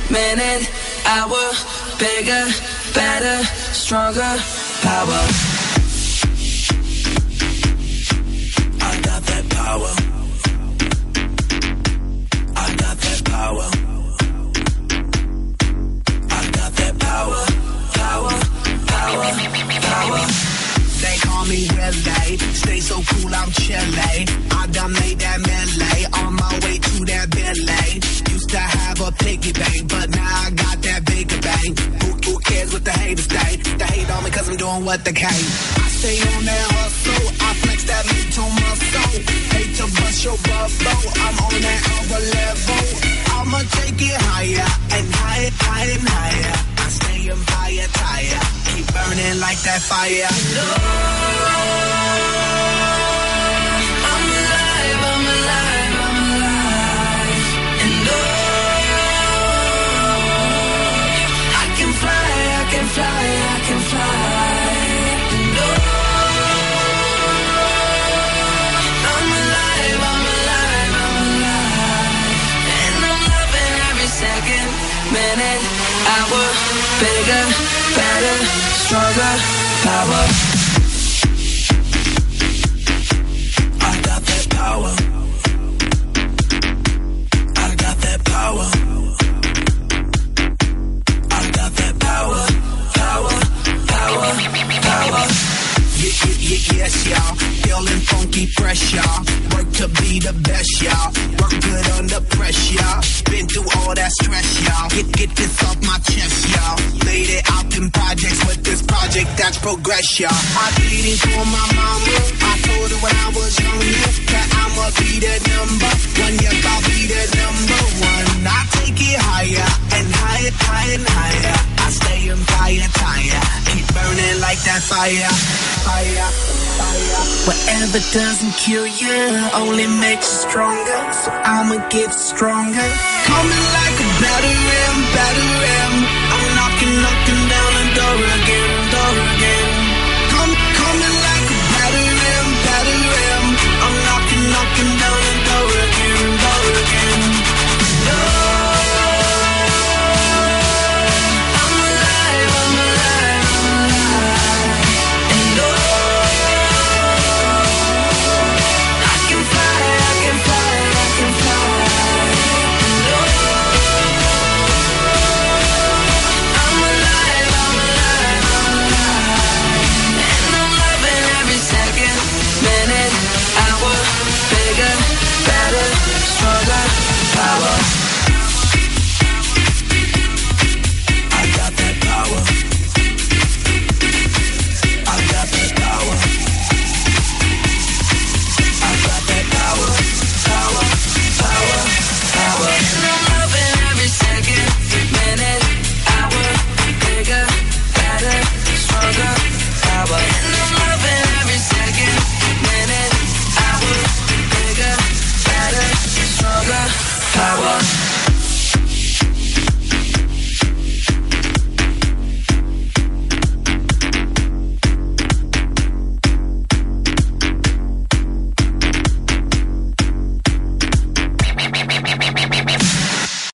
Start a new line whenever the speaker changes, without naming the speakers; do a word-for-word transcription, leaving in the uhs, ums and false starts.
minute, hour, bigger, better, stronger, power. I got that power. I got that power. I got that power. Power, power, power.
They call me Relay, stay so cool, I'm chillin'. I done made that melee, on my way to that Bentley. Used to have a piggy bank, but now I got that bigger bank. Who, who cares what the haters say? They hate on me cause I'm doing what they can. I stay on that hustle, I flex that mental muscle. Hate to bust your bubble, I'm on that other level. I'ma take it higher, and higher, higher, and higher. I stay on fire, tire, keep burning like that fire.
Fly, I can fly. No, I'm alive, I'm alive, I'm alive. And I'm loving every second, minute, hour, bigger, better, stronger, power. I got that power. I got that power. I got that power. Power, power, power.
Yeah, yeah, yeah, yes, y'all. Feeling funky, fresh, y'all. Work to be the best, y'all. Work good under pressure, y'all. Been through all that stress, y'all. Get, get this off my chest, y'all. Made it out in projects with this project, that's progress, y'all. I did it for my mama. I told her when I was younger that I'ma be that number one. Yes, I'll be that number one. I take it higher and higher, higher and higher. I stay on fire, tire, keep burning like that fire, fire, fire. Whatever doesn't kill you only makes you stronger, so I'ma get stronger. Coming like a battering, battering. I'm knocking, knocking,